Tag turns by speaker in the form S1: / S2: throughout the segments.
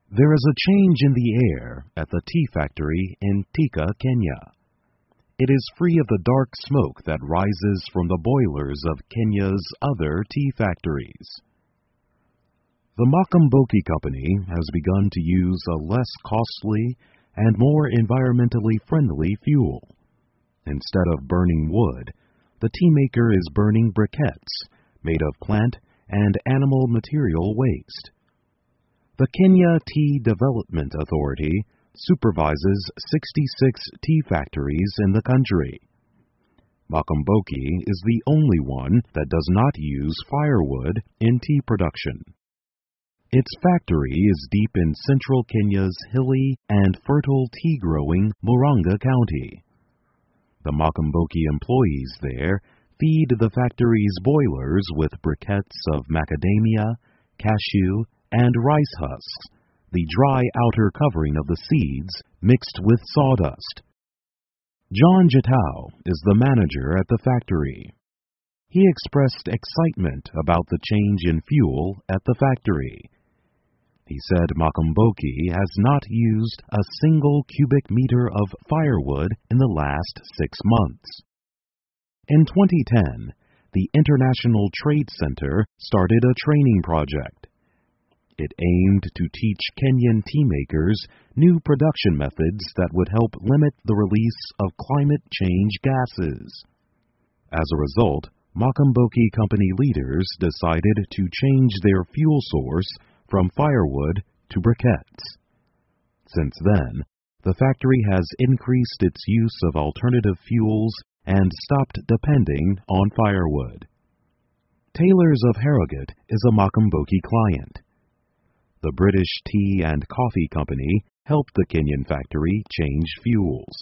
S1: There is a change in the air at the tea factory in Thika, Kenya. It is free of the dark smoke that rises from the boilers of Kenya's other tea factories. The Makamboki Company has begun to use a less costly and more environmentally friendly fuel. Instead of burning wood, the tea maker is burning briquettes made of plant and animal material waste. The Kenya Tea Development Authority supervises 66 tea factories in the country. Makamboki is the only one that does not use firewood in tea production. Its factory is deep in central Kenya's hilly and fertile tea-growing Murang'a County. The Makamboki employees there feed the factory's boilers with briquettes of macadamia, cashew, and rice husks, the dry outer covering of the seeds mixed with sawdust. John Jatau is the manager at the factory. He expressed excitement about the change in fuel at the factory. He said Makamboki has not used a single cubic meter of firewood in the last 6 months. In 2010, the International Trade Center started a training project. It aimed to teach Kenyan tea makers new production methods that would help limit the release of climate change gases. As a result, Makamboki Company leaders decided to change their fuel source from firewood to briquettes. Since then, the factory has increased its use of alternative fuels and stopped depending on firewood. Taylor's of Harrogate is a Makamboki client. The British Tea and Coffee Company helped the Kenyan factory change fuels.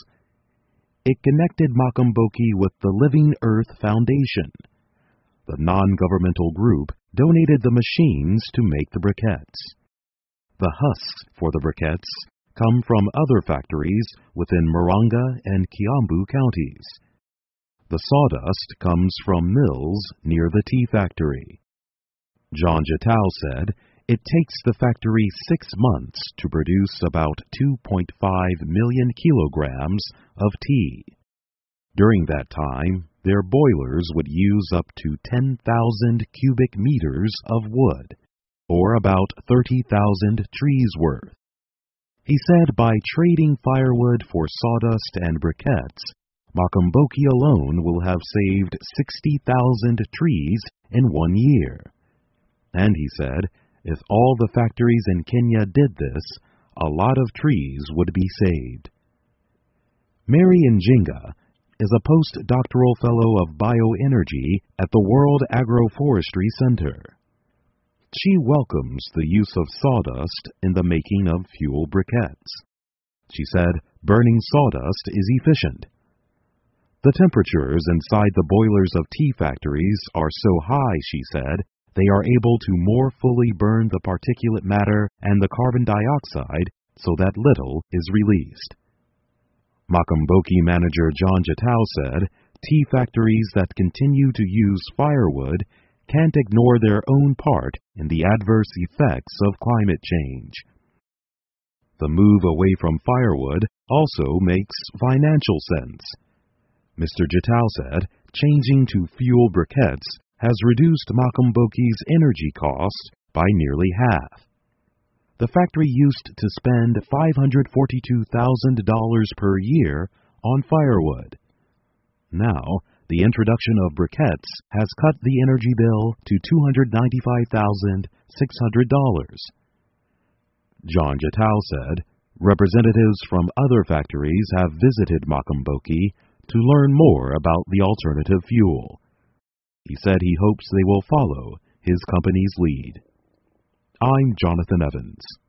S1: It connected Makamboki with the Living Earth Foundation. The non-governmental group donated the machines to make the briquettes. The husks for the briquettes come from other factories within Murang'a and Kiambu counties. The sawdust comes from mills near the tea factory. John Jatau said it takes the factory 6 months to produce about 2.5 million kilograms of tea. During that time, their boilers would use up to 10,000 cubic meters of wood, or about 30,000 trees worth. He said by trading firewood for sawdust and briquettes, Makamboki alone will have saved 60,000 trees in 1 year. And he said, if all the factories in Kenya did this, a lot of trees would be saved. Mary Njinga is a postdoctoral fellow of bioenergy at the World Agroforestry Center. She welcomes the use of sawdust in the making of fuel briquettes. She said burning sawdust is efficient. The temperatures inside the boilers of tea factories are so high, she said, they are able to more fully burn the particulate matter and the carbon dioxide so that little is released. Makamboki manager John Jatau said tea factories that continue to use firewood can't ignore their own part in the adverse effects of climate change. The move away from firewood also makes financial sense. Mr. Jatau said changing to fuel briquettes has reduced Makamboki's energy costs by nearly half. The factory used to spend $542,000 per year on firewood. Now, the introduction of briquettes has cut the energy bill to $295,600. John Jatau said representatives from other factories have visited Makamboki to learn more about the alternative fuel. He said he hopes they will follow his company's lead. I'm Jonathan Evans.